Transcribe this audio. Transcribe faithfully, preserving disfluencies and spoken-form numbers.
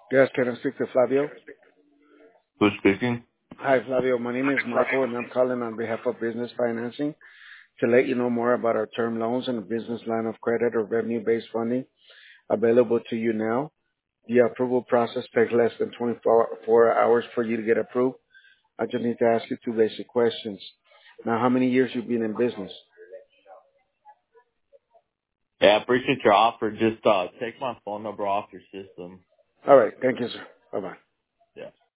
Yes, can I speak to Flavio? Who's speaking? Hi, Flavio. My name is Michael, and I'm calling on behalf of Business Financing to let you know more about our term loans and business line of credit or revenue-based funding available to you now. The approval process takes less than twenty-four hours for you to get approved. I just need to ask you two basic questions. Now, how many years you been in business? Yeah, I appreciate your offer. Just uh, take my phone number off your system. All right. Thank you, sir. Bye-bye. Yeah.